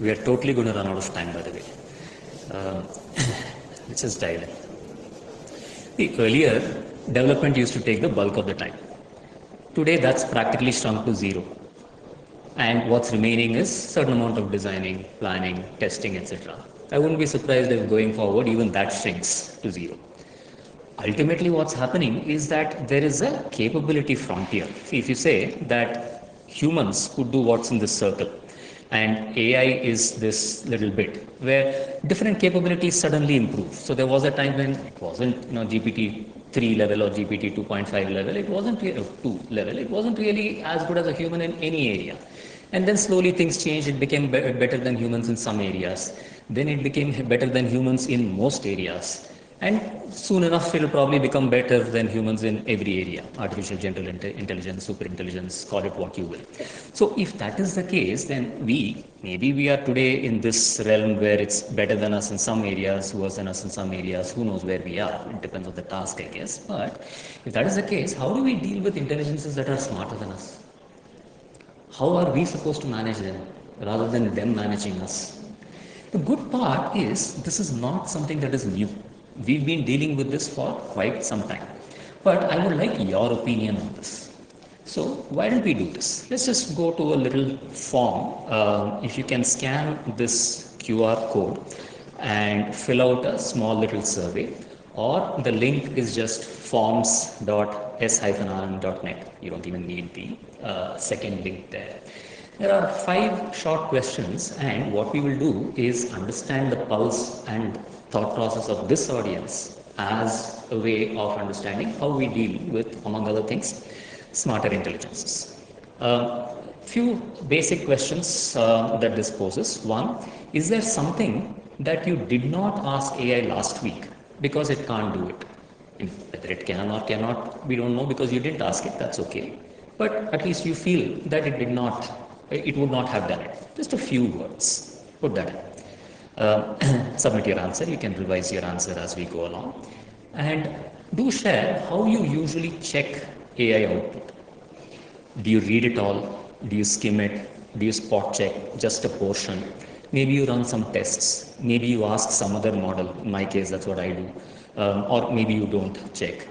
We are totally going to run out of time, by the way. Um, let's just dive in. The earlier, development used to take the bulk of the time. Today, that's practically shrunk to zero. And what's remaining is certain amount of designing, planning, testing, etc. I wouldn't be surprised if going forward, even that shrinks to zero. Ultimately, what's happening is that there is a capability frontier. See, if you say that humans could do what's in this circle, and AI is this little bit where different capabilities suddenly improve. So there was a time when it wasn't, GPT 3 level or GPT 2.5 level. It wasn't 2 level. It wasn't really as good as a human in any area. And then slowly things changed. It became better than humans in some areas. Then it became better than humans in most areas. And soon enough, it will probably become better than humans in every area. Artificial general intelligence, super intelligence, call it what you will. So if that is the case, then maybe we are today in this realm where it's better than us in some areas, worse than us in some areas. Who knows where we are? It depends on the task, I guess. But if that is the case, how do we deal with intelligences that are smarter than us? How are we supposed to manage them rather than them managing us? The good part is this is not something that is new. We've been dealing with this for quite some time. But I would like your opinion on this. So why don't we do this? Let's just go to a little form. If you can scan this QR code and fill out a small little survey, or the link is just forms.s-rm.net. You don't even need the second link there. There are 5 short questions, and what we will do is understand the pulse and thought process of this audience as a way of understanding how we deal with, among other things, smarter intelligences. Few basic questions that this poses. One, is there something that you did not ask AI last week because it can't do it? Whether it can or cannot, we don't know because you didn't ask it, that's okay. But at least you feel that it would not have done it. Just a few words, put that in. Submit your answer. You can revise your answer as we go along. And do share how you usually check AI output. Do you read it all? Do you skim it? Do you spot check just a portion? Maybe you run some tests. Maybe you ask some other model. In my case, that's what I do. Or maybe you don't check.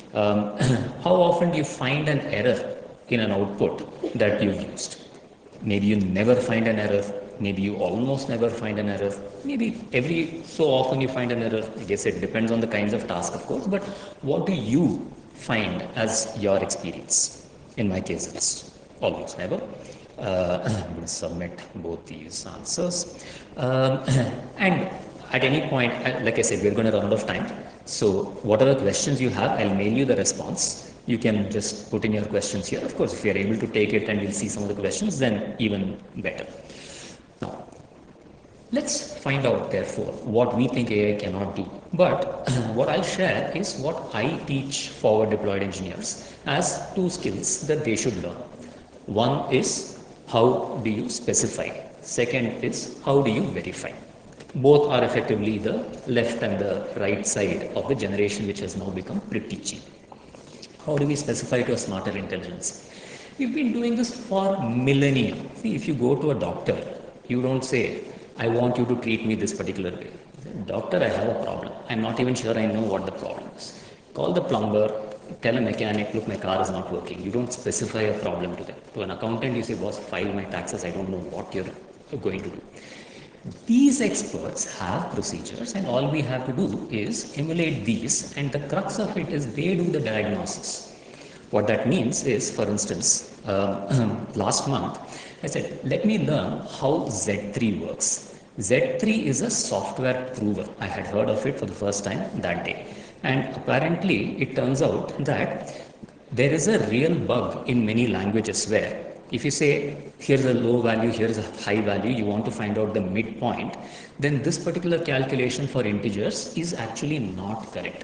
How often do you find an error in an output that you've used? Maybe you never find an error. Maybe you almost never find an error. Maybe every so often you find an error. I guess it depends on the kinds of task, of course. But what do you find as your experience? In my case, it's almost never. I'm going to submit both these answers. And at any point, like I said, we're going to run out of time. So whatever questions you have, I'll mail you the response. You can just put in your questions here. Of course, if you're able to take it and you'll see some of the questions, then even better. Now, let's find out, therefore, what we think AI cannot do. But what I'll share is what I teach forward deployed engineers as 2 skills that they should learn. One is how do you specify? Second is how do you verify? Both are effectively the left and the right side of the generation, which has now become pretty cheap. How do we specify to a smarter intelligence? We've been doing this for millennia. See, if you go to a doctor, you don't say, I want you to treat me this particular way. Doctor, I have a problem. I'm not even sure I know what the problem is. Call the plumber, tell a mechanic, look, my car is not working. You don't specify a problem to them. To an accountant, you say, boss, file my taxes. I don't know what you're going to do. These experts have procedures, and all we have to do is emulate these, and the crux of it is they do the diagnosis. What that means is, for instance, last month, I said, let me learn how Z3 works. Z3 is a software prover. I had heard of it for the first time that day. And apparently, it turns out that there is a real bug in many languages where if you say, here's a low value, here's a high value, you want to find out the midpoint, then this particular calculation for integers is actually not correct.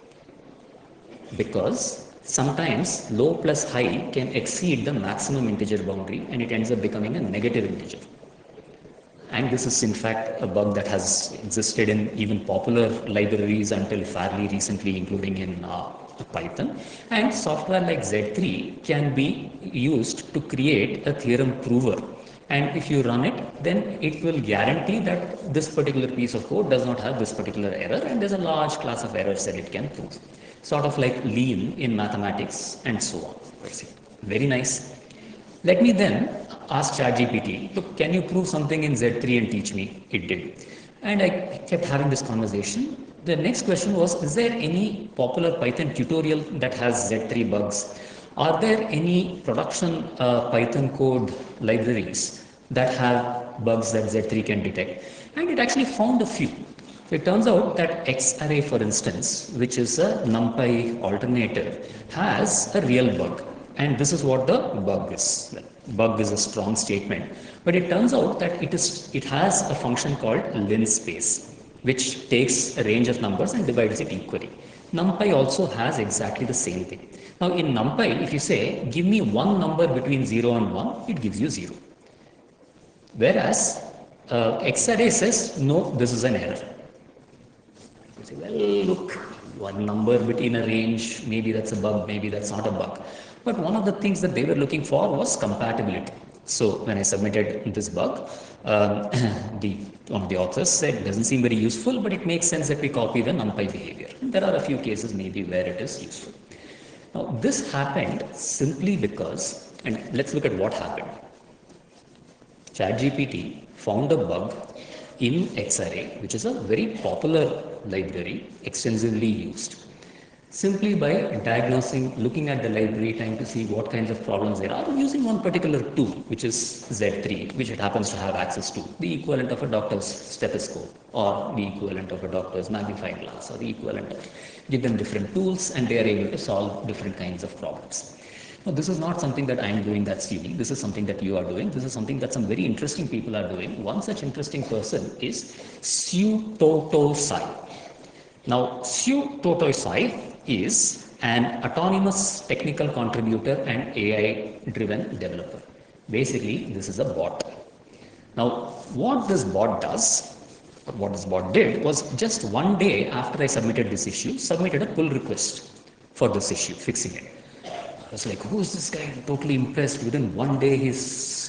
Because sometimes low plus high can exceed the maximum integer boundary and it ends up becoming a negative integer. And this is in fact a bug that has existed in even popular libraries until fairly recently, including in Python. And software like Z3 can be used to create a theorem prover. And if you run it, then it will guarantee that this particular piece of code does not have this particular error, and there's a large class of errors that it can prove. Sort of like lean in mathematics and so on. Very nice. Let me then ask ChatGPT, look, can you prove something in Z3 and teach me? It did. And I kept having this conversation. The next question was, is there any popular Python tutorial that has Z3 bugs? Are there any production Python code libraries that have bugs that Z3 can detect? And it actually found a few. So it turns out that Xarray, for instance, which is a NumPy alternative, has a real bug. And this is what the bug is. Bug is a strong statement. But it turns out that it has a function called linspace, which takes a range of numbers and divides it equally. NumPy also has exactly the same thing. Now in NumPy, if you say, give me one number between 0 and 1, it gives you 0. Whereas Xarray says, no, this is an error. You say, well, look, one number between a range, maybe that's a bug, maybe that's not a bug. But one of the things that they were looking for was compatibility. So when I submitted this bug, one of the authors said it doesn't seem very useful, but it makes sense that we copy the NumPy behavior. And there are a few cases maybe where it is useful. Now this happened simply because, and let's look at what happened. ChatGPT found a bug in Xarray, which is a very popular library, extensively used. Simply by diagnosing, looking at the library, trying to see what kinds of problems there are, using one particular tool, which is Z3, which it happens to have access to, the equivalent of a doctor's stethoscope, or the equivalent of a doctor's magnifying glass, or the equivalent of, give them different tools, and they are able to solve different kinds of problems. Now, this is not something that I'm doing that's unique. This is something that you are doing. This is something that some very interesting people are doing. One such interesting person is Sue Totosai. Now, Sue Totosai is an autonomous technical contributor and AI-driven developer. Basically, this is a bot. Now, what this bot does, or what this bot did, was just one day after I submitted this issue, submitted a pull request for this issue, fixing it. I was like, who is this guy? Totally impressed. Within one day, he's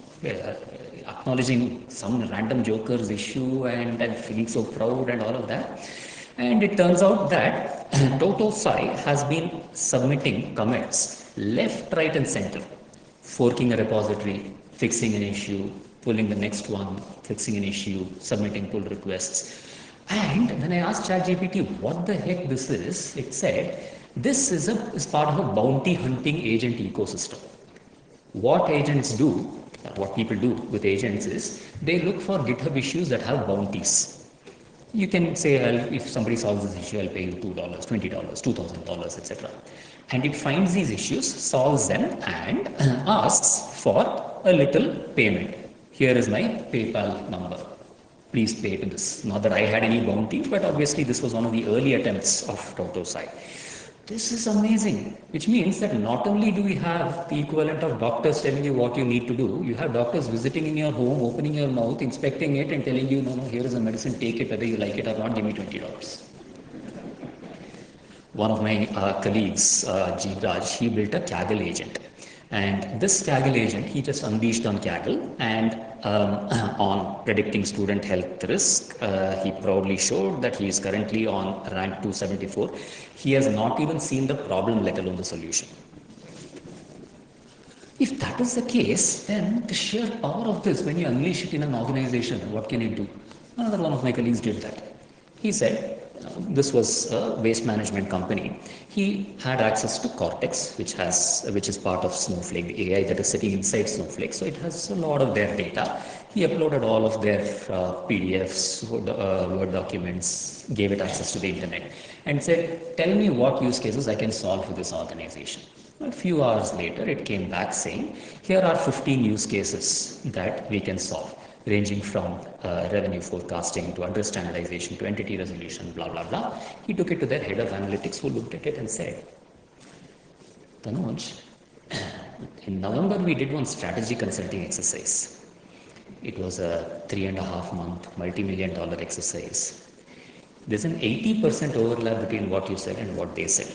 acknowledging some random joker's issue, and I'm feeling so proud and all of that. And it turns out that Totosai has been submitting commits left, right, and center, forking a repository, fixing an issue, pulling the next one, fixing an issue, submitting pull requests. And when I asked ChatGPT what the heck this is, it said, this is part of a bounty hunting agent ecosystem. What agents do, what people do with agents is, they look for GitHub issues that have bounties. You can say, if somebody solves this issue, I'll pay you $2, $20, $2,000, etc. And it finds these issues, solves them, and asks for a little payment. Here is my PayPal number. Please pay to this. Not that I had any bounty, but obviously this was one of the early attempts of Totosai. This is amazing, which means that not only do we have the equivalent of doctors telling you what you need to do, you have doctors visiting in your home, opening your mouth, inspecting it, and telling you, no, here is a medicine, take it, whether you like it or not, give me $20. One of my colleagues, Jeevraj, he built a Kaggle agent. And this Kaggle agent, he just unleashed on Kaggle, and on predicting student health risk, he proudly showed that he is currently on rank 274. He has not even seen the problem, let alone the solution. If that is the case, then the sheer power of this, when you unleash it in an organization, what can it do? Another one of my colleagues did that. He said, this was a waste management company. He had access to Cortex, which is part of Snowflake, the AI that is sitting inside Snowflake. So it has a lot of their data. He uploaded all of their PDFs, Word documents, gave it access to the internet, and said, tell me what use cases I can solve for this organization. A few hours later, it came back saying, here are 15 use cases that we can solve, ranging from revenue forecasting to address standardization to entity resolution, blah, blah, blah. He took it to their head of analytics, who looked at it and said, Tanuj, in November, we did one strategy consulting exercise. It was a 3.5-month, multi-million-dollar exercise. There's an 80% overlap between what you said and what they said.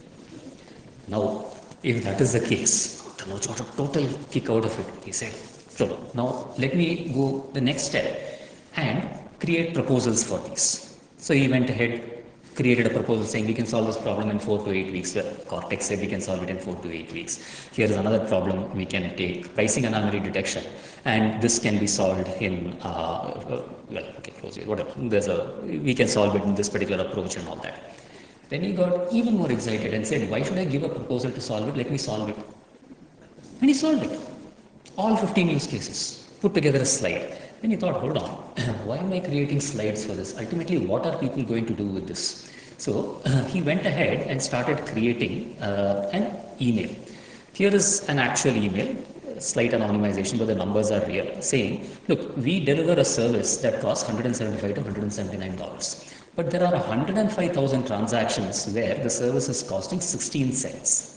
Now, if that is the case, Tanuj got a total kick out of it. He said, So now let me go the next step and create proposals for these. So he went ahead, created a proposal saying we can solve this problem in 4 to 8 weeks. Well, Cortex said we can solve it in 4 to 8 weeks. Here is another problem we can take, pricing anomaly detection, and this can be solved in, well, okay, close it, whatever. We can solve it in this particular approach and all that. Then he got even more excited and said, why should I give a proposal to solve it? Let me solve it. And he solved it. All 15 use cases, put together a slide. Then he thought, hold on, why am I creating slides for this? Ultimately, what are people going to do with this? So he went ahead and started creating an email. Here is an actual email, slight anonymization, but the numbers are real, saying, look, we deliver a service that costs $175 to $179. But there are 105,000 transactions where the service is costing 16 cents.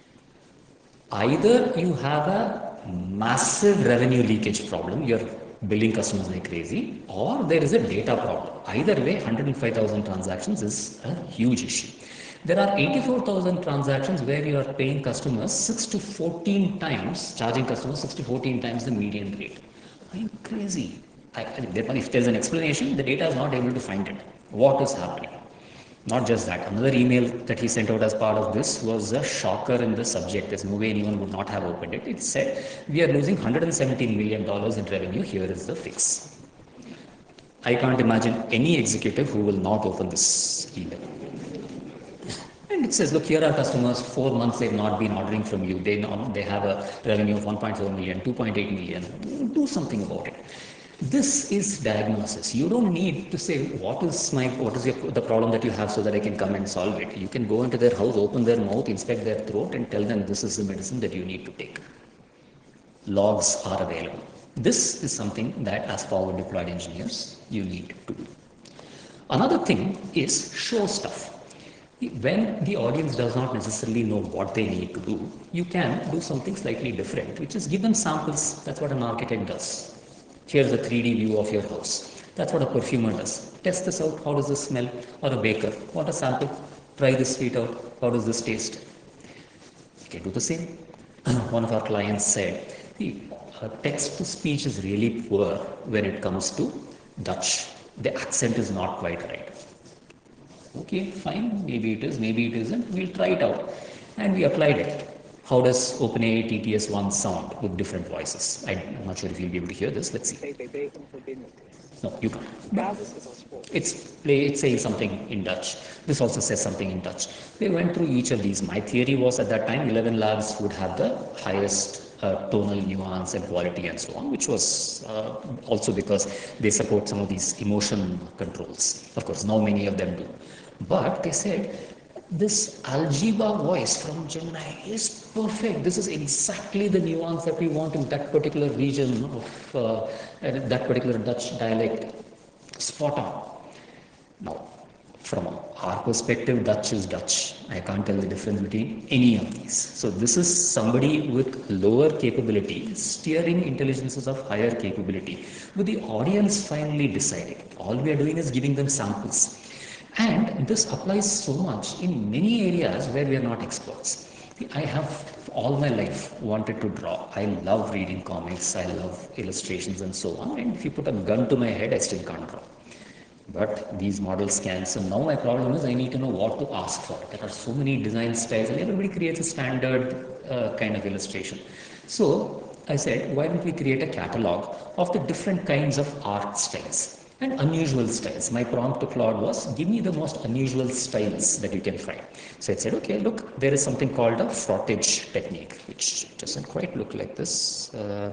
Either you have a massive revenue leakage problem, you're billing customers like crazy, or there is a data problem. Either way, 105,000 transactions is a huge issue. There are 84,000 transactions where you are paying customers 6 to 14 times, charging customers 6 to 14 times the median rate. Are you crazy? If there's an explanation, the data is not able to find it. What is happening? Not just that, another email that he sent out as part of this was a shocker in the subject. There's no way anyone would not have opened it. It said, we are losing $117 million in revenue. Here is the fix. I can't imagine any executive who will not open this email. And it says, look, here are customers, 4 months they've not been ordering from you. They have a revenue of 1.4 million, 2.8 million. Do something about it. This is diagnosis. You don't need to say, what is the problem that you have so that I can come and solve it. You can go into their house, open their mouth, inspect their throat and tell them this is the medicine that you need to take. Logs are available. This is something that as forward deployed engineers, you need to do. Another thing is show stuff. When the audience does not necessarily know what they need to do, you can do something slightly different, which is give them samples. That's what an architect does. Here's a 3D view of your house. That's what a perfumer does. Test this out. How does this smell? Or a baker. Want a sample? Try this sweet out. How does this taste? You can do the same. One of our clients said, text to speech is really poor when it comes to Dutch. The accent is not quite right. Okay, fine. Maybe it is, maybe it isn't. We'll try it out. And we applied it. How does OpenAI TTS-1 sound with different voices? I'm not sure if you'll be able to hear this. Let's see. No, you can't. It's saying something in Dutch. This also says something in Dutch. They went through each of these. My theory was at that time, 11 Labs would have the highest tonal nuance and quality and so on, which was also because they support some of these emotion controls. Of course, now many of them do. But they said, this Algebra voice from Gemini is perfect. This is exactly the nuance that we want in that particular region of that particular Dutch dialect. Spot on. Now, from our perspective, Dutch is Dutch. I can't tell the difference between any of these. So this is somebody with lower capability steering intelligences of higher capability, with the audience finally deciding. All we are doing is giving them samples. And this applies so much in many areas where we are not experts. I have all my life wanted to draw. I love reading comics, I love illustrations and so on. And if you put a gun to my head, I still can't draw. But these models can. So now my problem is I need to know what to ask for. There are so many design styles and everybody creates a standard kind of illustration. So I said, why don't we create a catalog of the different kinds of art styles and unusual styles. My prompt to Claude was, give me the most unusual styles that you can find. So it said, okay, look, there is something called a frottage technique, which doesn't quite look like this.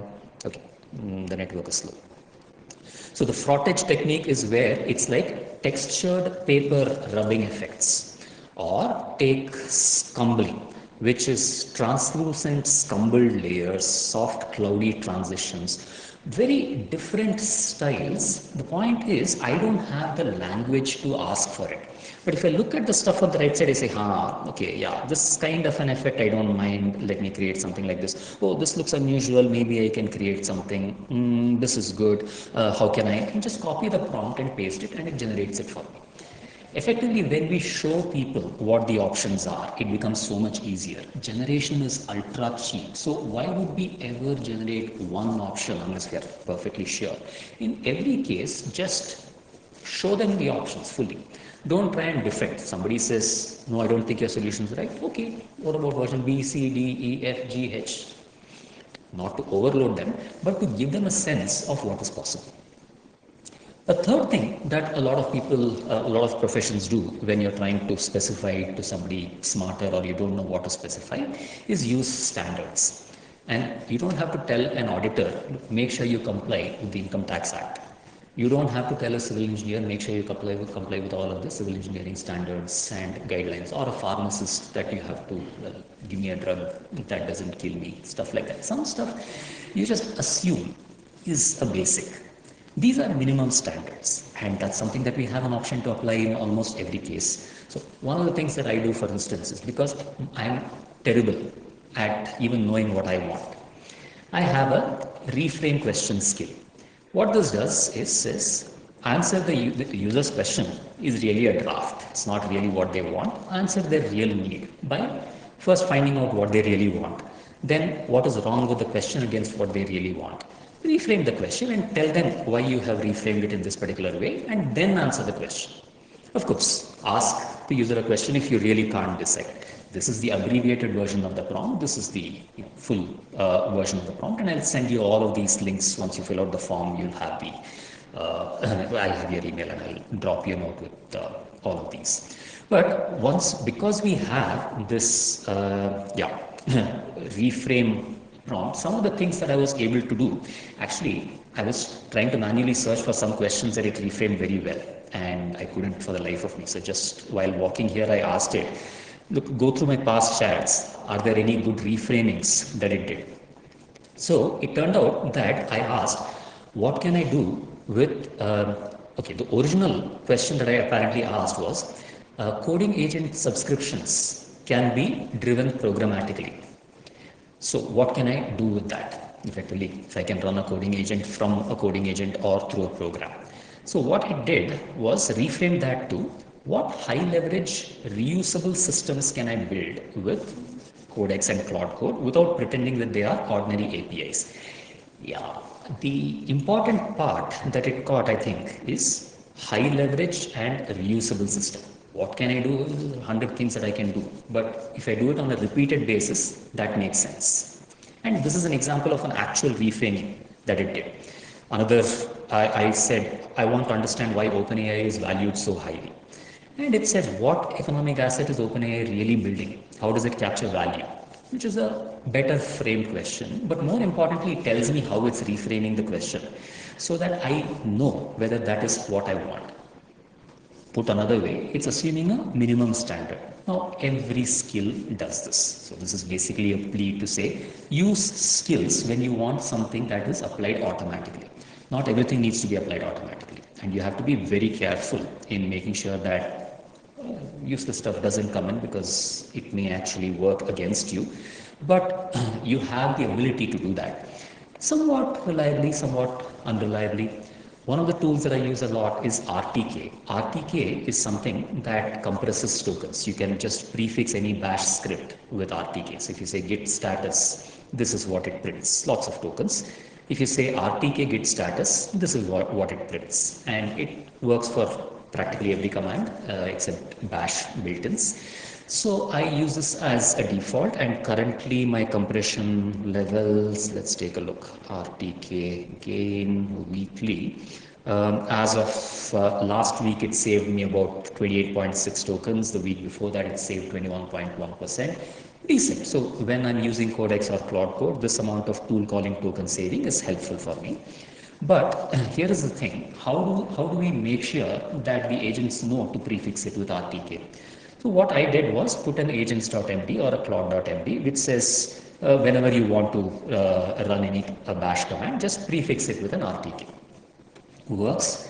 The network is slow. So the frottage technique is where it's like textured paper rubbing effects, or take scumbling, which is translucent scumbled layers, soft cloudy transitions, very different styles. The point is, I don't have the language to ask for it. But if I look at the stuff on the right side, I say, okay, yeah, this kind of an effect, I don't mind. Let me create something like this. Oh, this looks unusual. Maybe I can create something. This is good. How can I? I can just copy the prompt and paste it, and it generates it for me. Effectively, when we show people what the options are, it becomes so much easier. Generation is ultra cheap. So why would we ever generate one option unless we are perfectly sure? In every case, just show them the options fully. Don't try and defend. Somebody says, no, I don't think your solution is right. Okay, what about version B, C, D, E, F, G, H? Not to overload them, but to give them a sense of what is possible. A third thing that a lot of people, a lot of professions do when you're trying to specify it to somebody smarter or you don't know what to specify is use standards. And you don't have to tell an auditor, make sure you comply with the Income Tax Act. You don't have to tell a civil engineer, make sure you comply with all of the civil engineering standards and guidelines, or a pharmacist that you have to, well, give me a drug that doesn't kill me, stuff like that. Some stuff you just assume is a basic. These are minimum standards, and that's something that we have an option to apply in almost every case. So one of the things that I do, for instance, is because I'm terrible at even knowing what I want, I have a reframe question skill. What this does is says, answer the user's question is really a draft. It's not really what they want. Answer their real need by first finding out what they really want. Then what is wrong with the question against what they really want. Reframe the question and tell them why you have reframed it in this particular way, and then answer the question. Of course, ask the user a question if you really can't decide. This is the abbreviated version of the prompt. This is the full version of the prompt, and I'll send you all of these links. Once you fill out the form, you'll have the I'll have your email and I'll drop you a note with all of these. But because we have this reframe prompt, some of the things that I was able to do, actually, I was trying to manually search for some questions that it reframed very well, and I couldn't for the life of me. So just while walking here, I asked it, look, go through my past chats. Are there any good reframings that it did? So it turned out that I asked, what can I do with, the original question that I apparently asked was, coding agent subscriptions can be driven programmatically. So what can I do with that? Effectively, if I can run a coding agent from a coding agent or through a program. So what it did was reframe that to what high leverage reusable systems can I build with Codex and Claude Code without pretending that they are ordinary APIs. Yeah, the important part that it caught, I think, is high leverage and reusable system. What can I do? 100 things that I can do. But if I do it on a repeated basis, that makes sense. And this is an example of an actual reframing that it did. Another, I said, I want to understand why OpenAI is valued so highly. And it said, what economic asset is OpenAI really building? How does it capture value? Which is a better framed question. But more importantly, it tells me how it's reframing the question so that I know whether that is what I want. Put another way, it's assuming a minimum standard. Now, every skill does this. So this is basically a plea to say, use skills when you want something that is applied automatically. Not everything needs to be applied automatically. And you have to be very careful in making sure that useless stuff doesn't come in, because it may actually work against you. But you have the ability to do that. Somewhat reliably, somewhat unreliably. One of the tools that I use a lot is RTK. RTK is something that compresses tokens. You can just prefix any bash script with RTK. So if you say git status, this is what it prints, lots of tokens. If you say RTK git status, this is what it prints. And it works for practically every command except bash built-ins. So I use this as a default, and currently my compression levels, let's take a look, RTK gain weekly. As of last week, it saved me about 28.6 tokens. The week before that, it saved 21.1%. Decent. So when I'm using Codex or Claude Code, this amount of tool calling token saving is helpful for me. But here is the thing, how do we make sure that the agents know to prefix it with RTK? So what I did was put an agents.md or a claude.md, which says whenever you want to run a bash command, just prefix it with an RTK. Works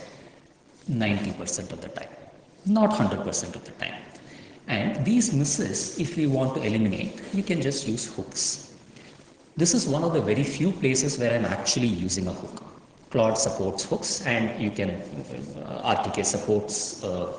90% of the time, not 100% of the time. And these misses, if we want to eliminate, we can just use hooks. This is one of the very few places where I'm actually using a hook. Claude supports hooks, and you can, RTK supports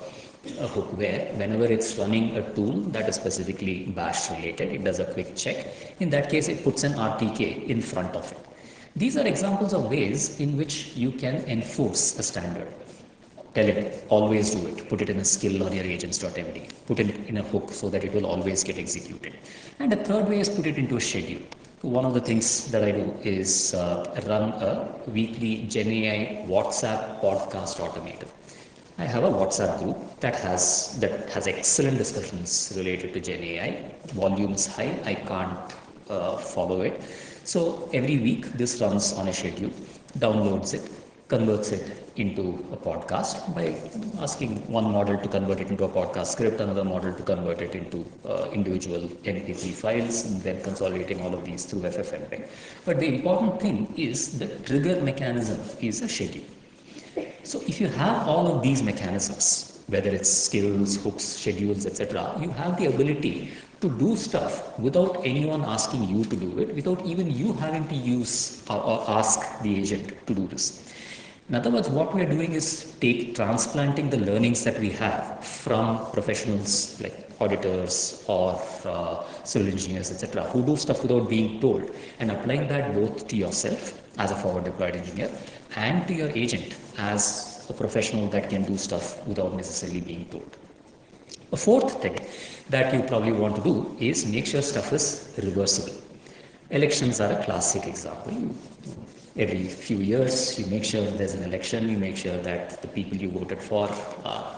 a hook where whenever it's running a tool that is specifically bash related, it does a quick check. In that case, it puts an RTK in front of it. These are examples of ways in which you can enforce a standard. Tell it, always do it. Put it in a skill or your agents.md. Put it in a hook so that it will always get executed. And a third way is put it into a schedule. One of the things that I do is run a weekly GenAI WhatsApp podcast automator. I have a WhatsApp group that has excellent discussions related to GenAI. Volume is high. I can't follow it. So every week this runs on a schedule, downloads it, converts it into a podcast by asking one model to convert it into a podcast script, another model to convert it into individual MP3 files, and then consolidating all of these through FFmpeg. But the important thing is the trigger mechanism is a schedule. So if you have all of these mechanisms, whether it's skills, hooks, schedules, etc., you have the ability to do stuff without anyone asking you to do it, without even you having to use or ask the agent to do this. In other words, what we are doing is transplanting the learnings that we have from professionals like auditors or civil engineers, etc., who do stuff without being told, and applying that both to yourself as a forward deployed engineer and to your agent as a professional that can do stuff without necessarily being told. A fourth thing that you probably want to do is make sure stuff is reversible. Elections are a classic example. Every few years, you make sure there's an election, you make sure that the people you voted for are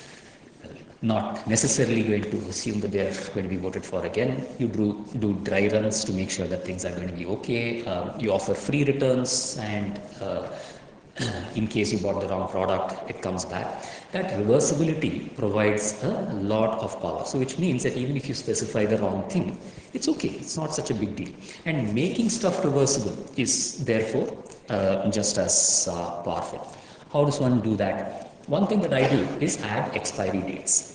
not necessarily going to assume that they're going to be voted for again. You do dry runs to make sure that things are going to be okay. You offer free returns, and in case you bought the wrong product, it comes back. That reversibility provides a lot of power. So which means that even if you specify the wrong thing, it's okay. It's not such a big deal. And making stuff reversible is therefore just as powerful. How does one do that? One thing that I do is add expiry dates.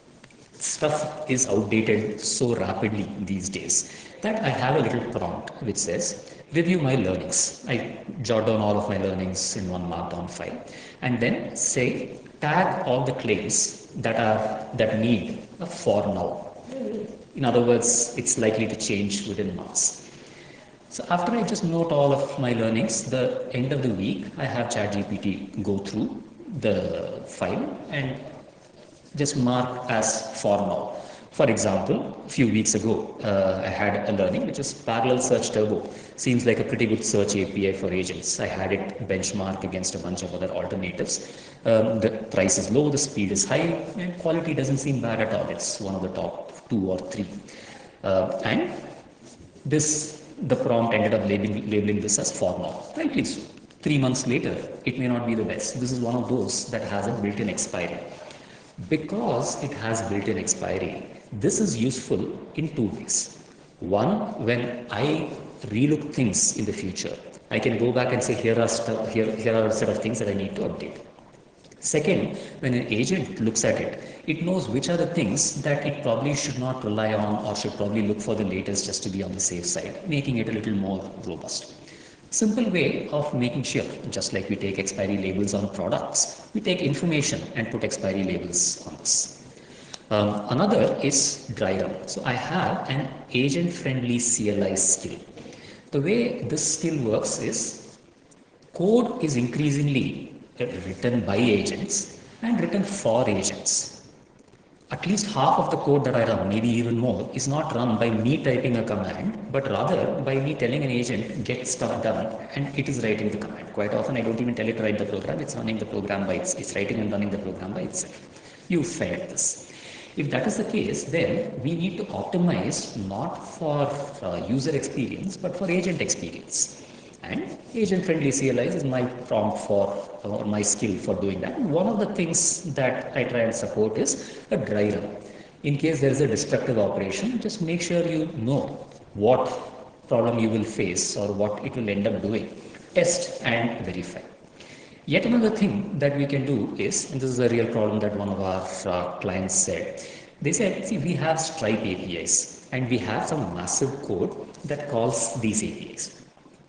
Stuff is outdated so rapidly these days that I have a little prompt which says, review my learnings. I jot down all of my learnings in one markdown file and then say, tag all the claims that need a for now. In other words, it's likely to change within months. So after I just note all of my learnings, the end of the week, I have ChatGPT go through the file and just mark as for now. For example, a few weeks ago, I had a learning which is Parallel Search Turbo. Seems like a pretty good search API for agents. I had it benchmark against a bunch of other alternatives. The price is low, the speed is high, and quality doesn't seem bad at all. It's one of the top 2 or 3. And the prompt ended up labeling this as for now. Rightly so. 3 months later, it may not be the best. This is one of those that has a built-in expiry. Because it has built-in expiry, this is useful in 2 ways. One, when I relook things in the future, I can go back and say, here are a set of things that I need to update. Second, when an agent looks at it, it knows which are the things that it probably should not rely on or should probably look for the latest just to be on the safe side, making it a little more robust. Simple way of making sure, just like we take expiry labels on products, we take information and put expiry labels on this. Another is dry run. So I have an agent-friendly CLI skill. The way this skill works is code is increasingly written by agents and written for agents. At least half of the code that I run, maybe even more, is not run by me typing a command, but rather by me telling an agent, get stuff done, and it is writing the command. Quite often, I don't even tell it to write the program, it's running the program by itself. It's writing and running the program by itself. You failed this. If that is the case, then we need to optimize not for user experience, but for agent experience. And agent-friendly CLIs is my prompt or my skill for doing that. And one of the things that I try and support is a dry run. In case there is a destructive operation, just make sure you know what problem you will face or what it will end up doing. Test and verify. Yet another thing that we can do is, and this is a real problem that one of our clients said, they said, see, we have Stripe APIs and we have some massive code that calls these APIs.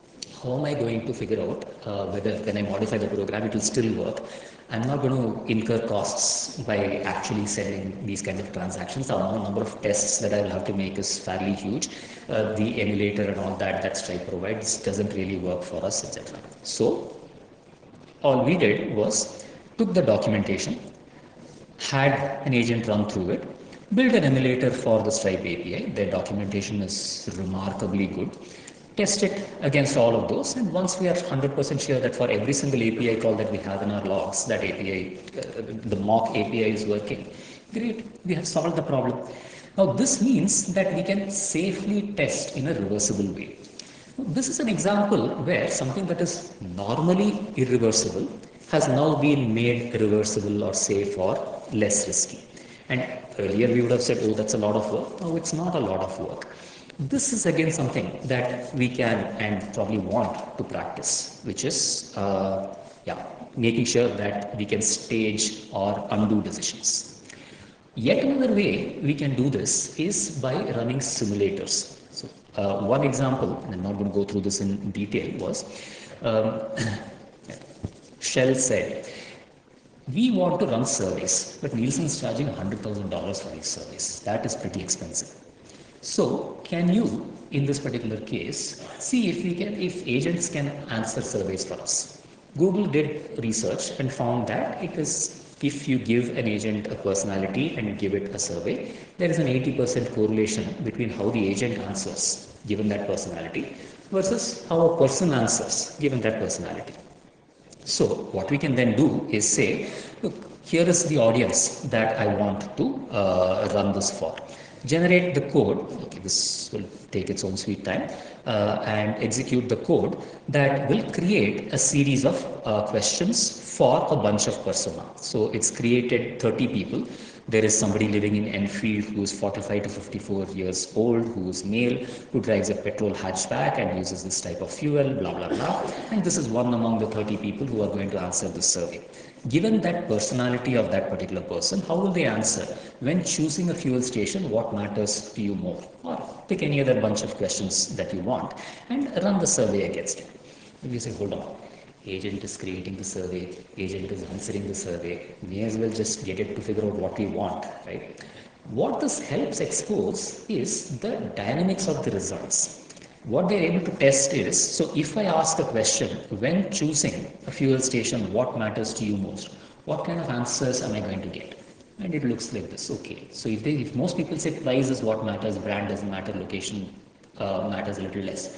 how am I going to figure out whether when I modify the program, it will still work? I'm not going to incur costs by actually sending these kinds of transactions. The number of tests that I will have to make is fairly huge. The emulator and all that Stripe provides doesn't really work for us, etc. So all we did was took the documentation, had an agent run through it, build an emulator for the Stripe API. Their documentation is remarkably good. Test it against all of those, and once we are 100% sure that for every single API call that we have in our logs, that API, the mock API is working, great, we have solved the problem. Now this means that we can safely test in a reversible way. This is an example where something that is normally irreversible has now been made reversible or safe or less risky. And earlier we would have said, oh, that's a lot of work. No, it's not a lot of work. This is again something that we can and probably want to practice, which is making sure that we can stage or undo decisions. Yet another way we can do this is by running simulators. So one example, and I'm not going to go through this in detail, was Shell said, we want to run surveys, but Nielsen is charging $100,000 for these surveys. That is pretty expensive. So can you, in this particular case, see if agents can answer surveys for us? Google did research and found that it is, if you give an agent a personality and give it a survey, there is an 80% correlation between how the agent answers given that personality versus how a person answers given that personality. So what we can then do is say, look, here is the audience that I want to run this for. Generate the code, okay, this will take its own sweet time, and execute the code that will create a series of questions for a bunch of persona. So it's created 30 people. There is somebody living in Enfield who is 45 to 54 years old, who is male, who drives a petrol hatchback and uses this type of fuel, blah, blah, blah. And this is one among the 30 people who are going to answer this survey. Given that personality of that particular person, how will they answer? When choosing a fuel station, what matters to you more? Or pick any other bunch of questions that you want and run the survey against it. If you say, hold on, agent is creating the survey, agent is answering the survey, may as well just get it to figure out what we want, right? What this helps expose is the dynamics of the results. What they're able to test is, so if I ask a question, when choosing a fuel station, what matters to you most? What kind of answers am I going to get? And it looks like this, okay. So if most people say price is what matters, brand doesn't matter, location matters a little less.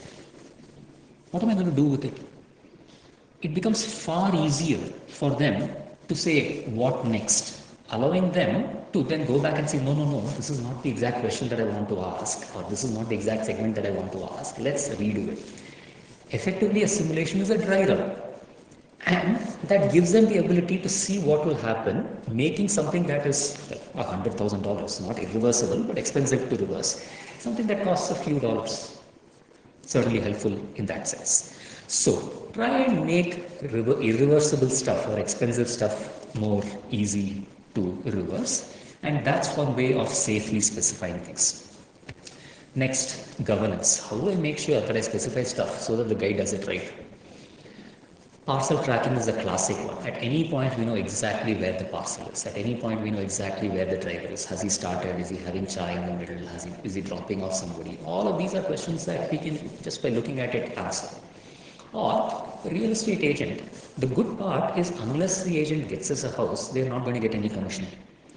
What am I going to do with it? It becomes far easier for them to say what next, allowing them to then go back and say, no, this is not the exact question that I want to ask, or this is not the exact segment that I want to ask. Let's redo it. Effectively, a simulation is a dry run. And that gives them the ability to see what will happen, making something that is $100,000, not irreversible, but expensive to reverse. Something that costs a few dollars. Certainly helpful in that sense. So try and make irreversible stuff or expensive stuff more easy to reverse. And that's one way of safely specifying things. Next, governance. How do I make sure that I specify stuff so that the guy does it right? Parcel tracking is a classic one. At any point, we know exactly where the parcel is. At any point, we know exactly where the driver is. Has he started? Is he having chai in the middle? Is he dropping off somebody? All of these are questions that we can, just by looking at it, answer. Or a real estate agent. The good part is, unless the agent gets us a house, they're not going to get any commission.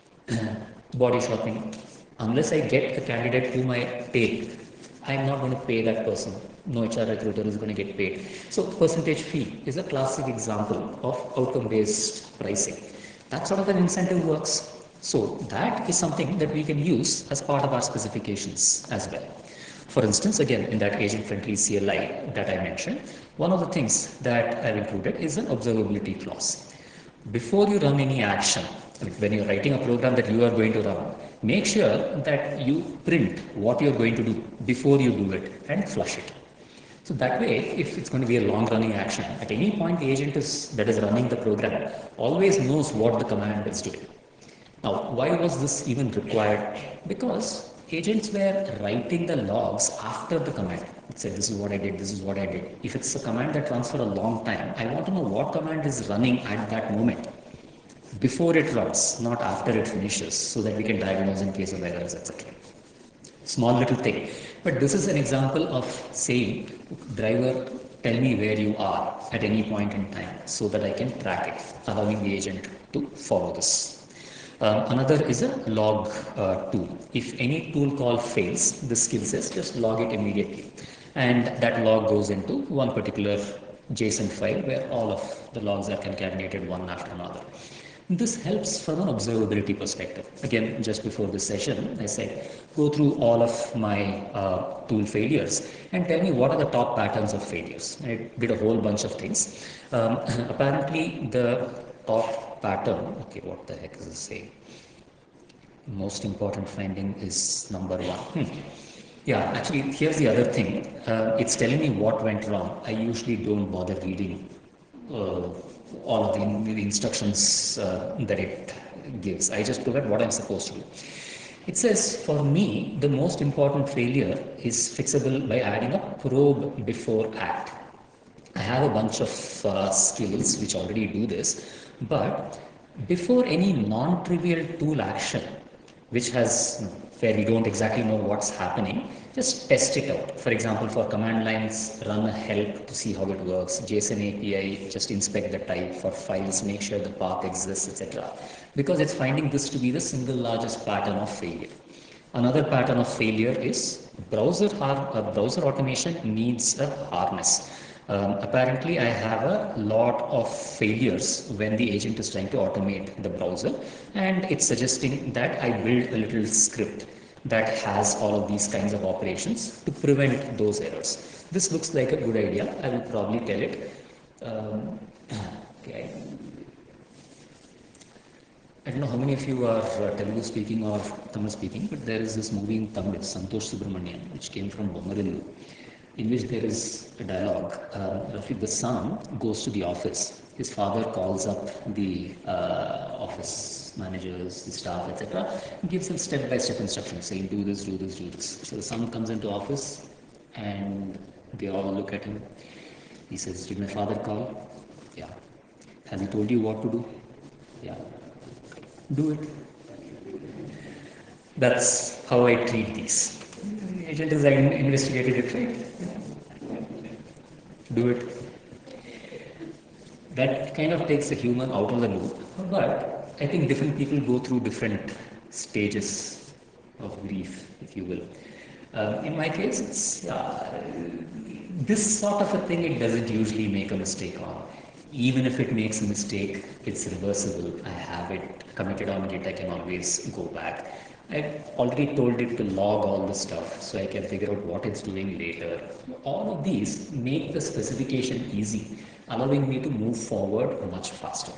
Body shopping. Unless I get a candidate whom I take, I'm not going to pay that person. No HR recruiter is going to get paid. So percentage fee is a classic example of outcome-based pricing. That sort of an incentive works. So that is something that we can use as part of our specifications as well. For instance, again, in that agent-friendly CLI that I mentioned, one of the things that I've included is an observability clause. Before you run any action, when you're writing a program that you are going to run, make sure that you print what you're going to do before you do it and flush it. So that way, if it's going to be a long-running action, at any point the agent that is running the program always knows what the command is doing. Now, why was this even required? Because agents were writing the logs after the command. It said, this is what I did, this is what I did. If it's a command that runs for a long time, I want to know what command is running at that moment before it runs, not after it finishes, so that we can diagnose in case of errors, etc. Small little thing. But this is an example of saying, driver, tell me where you are at any point in time so that I can track it, allowing the agent to follow this. Another is a log tool. If any tool call fails, the skill says just log it immediately. And that log goes into one particular JSON file where all of the logs are concatenated one after another. This helps from an observability perspective. Again, just before this session, I said, go through all of my tool failures and tell me what are the top patterns of failures. And I did a whole bunch of things. Apparently, the top pattern, okay, what the heck is it saying? Most important finding is number one. Yeah, actually, here's the other thing. It's telling me what went wrong. I usually don't bother reading all of the instructions that it gives. I just look at what I'm supposed to do. It says, for me, the most important failure is fixable by adding a probe before act. I have a bunch of skills which already do this, but before any non-trivial tool action, which has where we don't exactly know what's happening, just test it out. For example, for command lines, run a help to see how it works. JSON API, just inspect the type. For files, make sure the path exists, etc. Because it's finding this to be the single largest pattern of failure. Another pattern of failure is browser automation needs a harness. Apparently, I have a lot of failures when the agent is trying to automate the browser, and it's suggesting that I build a little script that has all of these kinds of operations to prevent those errors. This looks like a good idea. I will probably tell it. Okay. I don't know how many of you are Telugu speaking or Tamil speaking, but there is this movie in Tamil, Santosh Subramanian, which came from Bommarillu, in which there is a dialogue. The son goes to the office. His father calls up the office managers, the staff, etc., and gives them step-by-step instructions saying, do this, do this, do this. So the son comes into office and they all look at him. He says, did my father call? Yeah. Has he told you what to do? Yeah. Do it. That's how I treat these. The agent has investigated it, right? Do it. That kind of takes the human out of the loop. But I think different people go through different stages of grief, if you will. In my case, it's this sort of a thing it doesn't usually make a mistake on. Even if it makes a mistake, it's reversible. I have it committed on Git, I can always go back. I've already told it to log all the stuff so I can figure out what it's doing later. All of these make the specification easy, allowing me to move forward much faster.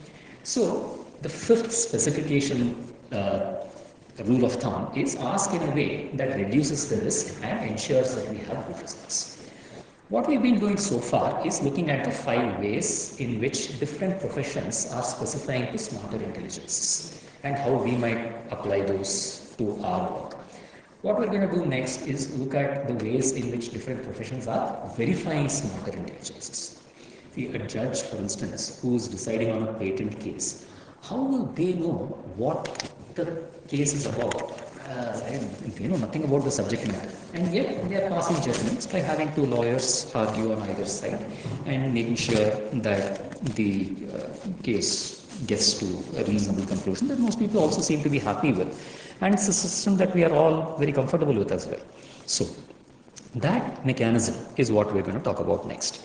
So the fifth specification rule of thumb is ask in a way that reduces the risk and ensures that we have good results. What we've been doing so far is looking at the 5 ways in which different professions are specifying to smarter intelligence and how we might apply those to our work. What we're going to do next is look at the ways in which different professions are verifying smarter intelligences. See, a judge, for instance, who is deciding on a patent case, how will they know what the case is about? They know nothing about the subject matter, and yet they are passing judgments by having 2 lawyers argue on either side and making sure that the case gets to a reasonable conclusion that most people also seem to be happy with. And it's a system that we are all very comfortable with as well. So that mechanism is what we're going to talk about next.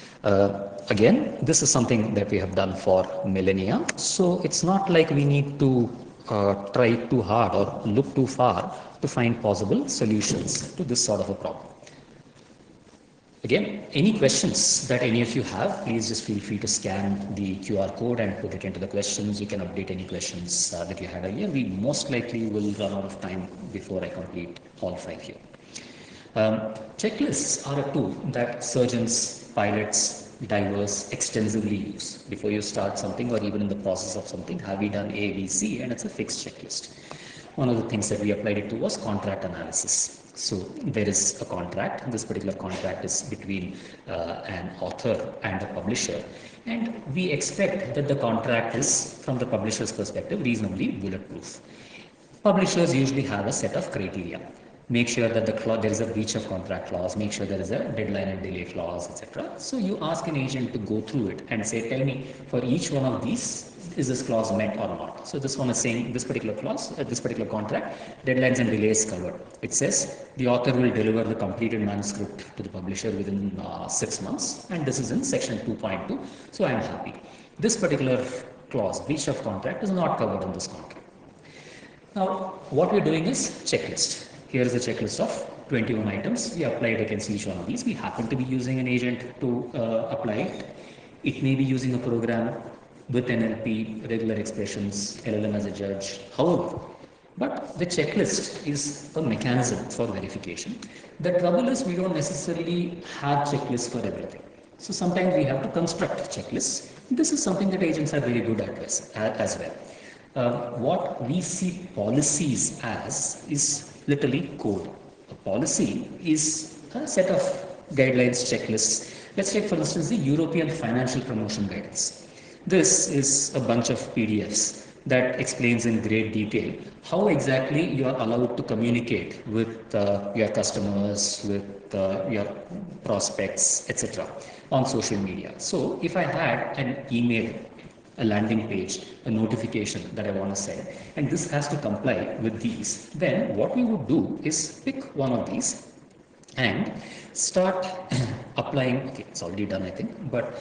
Again, this is something that we have done for millennia, so it's not like we need to try too hard or look too far to find possible solutions to this sort of a problem. Again, any questions that any of you have, please just feel free to scan the QR code and put it into the questions. You can update any questions that you had earlier. We most likely will run out of time before I complete all 5 here. Checklists are a tool that surgeons, pilots, divers extensively use. Before you start something or even in the process of something, have we done A, B, C, and it's a fixed checklist. One of the things that we applied it to was contract analysis. So there is a contract. This particular contract is between an author and a publisher, and we expect that the contract is, from the publisher's perspective, reasonably bulletproof. Publishers usually have a set of criteria. Make sure that there is a breach of contract clause, make sure there is a deadline and delay clause, etc. So you ask an agent to go through it and say, tell me, for each one of these, is this clause met or not? So this one is saying this particular clause, this particular contract, deadlines and delays covered. It says the author will deliver the completed manuscript to the publisher within 6 months, and this is in section 2.2. So I am happy. This particular clause, breach of contract, is not covered in this contract. Now, what we're doing is checklist. Here is a checklist of 21 items. We apply it against each one of these. We happen to be using an agent to apply it. It may be using a program with NLP, regular expressions, LLM as a judge, however. But the checklist is a mechanism for verification. The trouble is we don't necessarily have checklists for everything. So sometimes we have to construct checklists. This is something that agents are very good at as well. What we see policies as is literally code. A policy is a set of guidelines, checklists. Let's take, for instance, the European Financial Promotion Guidance. This is a bunch of PDFs that explains in great detail how exactly you are allowed to communicate with your customers, with your prospects, etc. on social media. So if I had an email, a landing page, a notification that I want to send, and this has to comply with these, then what we would do is pick one of these and start applying. Okay, it's already done, I think, but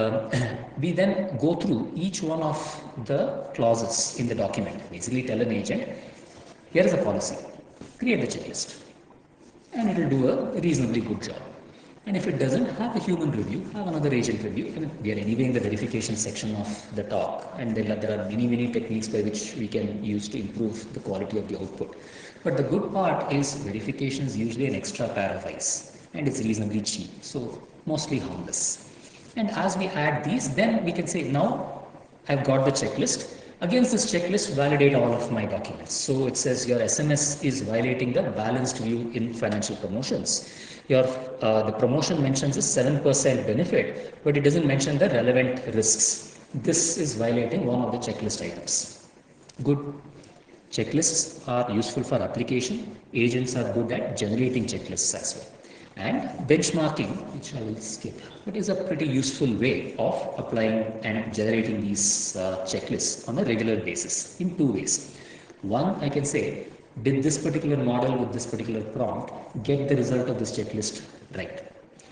we then go through each one of the clauses in the document. Basically tell an agent, here is a policy, create the checklist, and it will do a reasonably good job. And if it doesn't, have a human review, have another agent review. I mean, we are anyway in the verification section of the talk, and there are many techniques by which we can use to improve the quality of the output. But the good part is verification is usually an extra pair of eyes, and it's reasonably cheap, so mostly harmless. And as we add these, then we can say, now I've got the checklist. Against this checklist, validate all of my documents. So it says your SMS is violating the balanced view in financial promotions. The promotion mentions a 7% benefit, but it doesn't mention the relevant risks. This is violating one of the checklist items. Good. Checklists are useful for application. Agents are good at generating checklists as well. And benchmarking, which I will skip, but is a pretty useful way of applying and generating these checklists on a regular basis in two ways. One, I can say, did this particular model with this particular prompt get the result of this checklist right?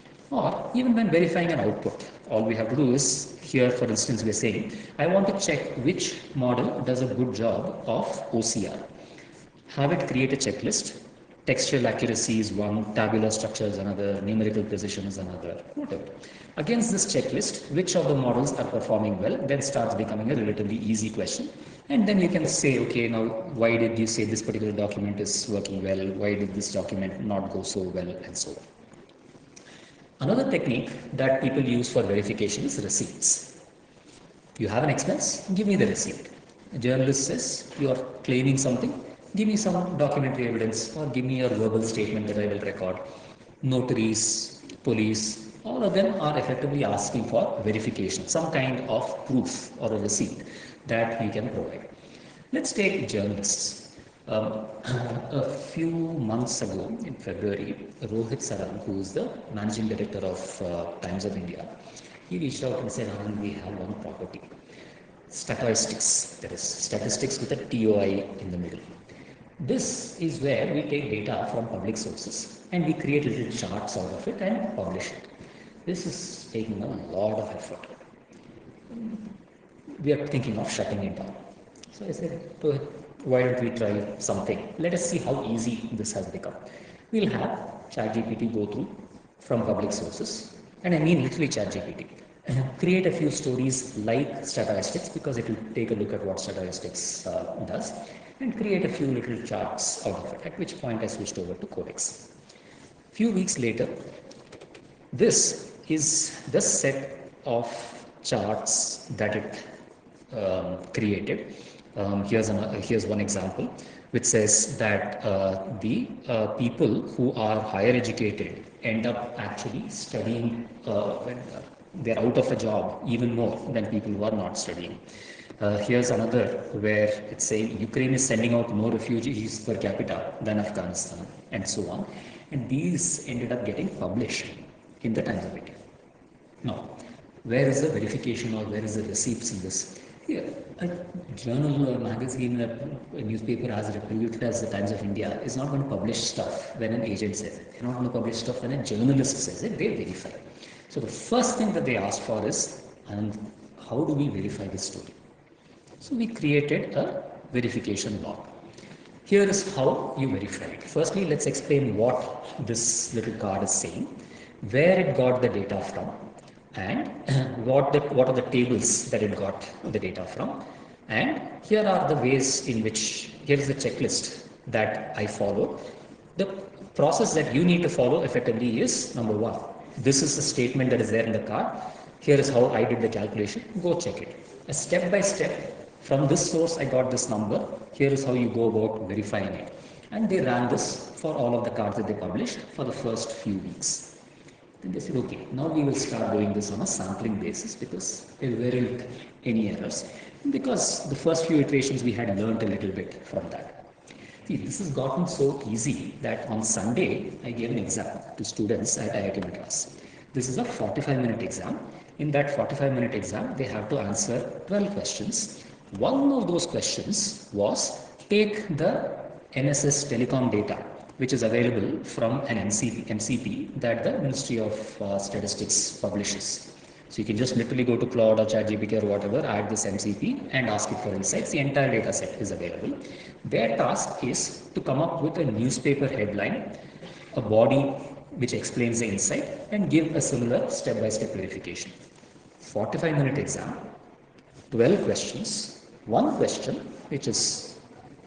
Or even when verifying an output, all we have to do is, here for instance we are saying, I want to check which model does a good job of OCR. Have it create a checklist. Textual accuracy is one, tabular structure is another, numerical precision is another, whatever. Against this checklist, which of the models are performing well, then starts becoming a relatively easy question. And then you can say, okay, now why did you say this particular document is working well? Why did this document not go so well, and so on. Another technique that people use for verification is receipts. You have an expense, give me the receipt. A journalist says, you are claiming something, give me some documentary evidence, or give me a verbal statement that I will record. Notaries, police, all of them are effectively asking for verification, some kind of proof or a receipt that we can provide. Let's take journalists. A few months ago, in February, Rohit Saran, who is the managing director of Times of India, he reached out and said, Anand, we have one property, statistics. There is statistics with a TOI in the middle. This is where we take data from public sources and we create little charts out of it and publish it. This is taking a lot of effort. We are thinking of shutting it down. So I said, why don't we try something? Let us see how easy this has become. We'll have ChatGPT go through from public sources, and I mean literally ChatGPT. Create a few stories like statistics, because it will take a look at what statistics does, and create a few little charts out of it, at which point I switched over to Codex. Few weeks later, this is the set of charts that it created. Here's one example. which says that the people who are higher educated end up actually studying when they're out of a job even more than people who are not studying. Here's another where it's saying Ukraine is sending out more refugees per capita than Afghanistan, and so on. And these ended up getting published in the Times of India. Now, where is the verification or where is the receipts in this? Here, a journal, a magazine, a newspaper as reputed as the Times of India is not going to publish stuff when an agent says it. They're not going to publish stuff when a journalist says it. They verify. So the first thing that they ask for is, and how do we verify this story? So we created a verification log. Here is how you verify it. Firstly, let's explain what this little card is saying, where it got the data from, and what are the tables that it got the data from. And here are the ways in which, here is the checklist that I follow. The process that you need to follow effectively is, number one, this is the statement that is there in the card. Here is how I did the calculation. Go check it. A step by step. From this source, I got this number. Here is how you go about verifying it. And they ran this for all of the cards that they published for the first few weeks. Then they said, okay, now we will start doing this on a sampling basis because there weren't any errors. Because the first few iterations we had learned a little bit from that. See, this has gotten so easy that on Sunday, I gave an exam to students at IIT Madras. This is a 45-minute exam. In that 45-minute exam, they have to answer 12 questions. One of those questions was, take the NSS telecom data, which is available from an MCP that the Ministry of Statistics publishes. So you can just literally go to Claude or ChatGPT or whatever, add this MCP and ask it for insights. The entire data set is available. Their task is to come up with a newspaper headline, a body which explains the insight, and give a similar step-by-step verification. 45-minute exam, 12 questions. One question, which is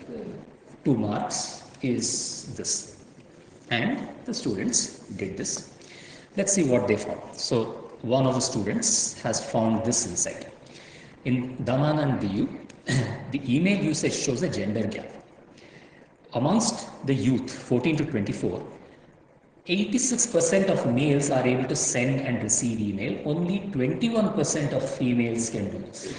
2 marks, is this. And the students did this. Let's see what they found. So one of the students has found this insight. In Daman and Diu, the email usage shows a gender gap. Amongst the youth, 14 to 24, 86% of males are able to send and receive email. Only 21% of females can do this.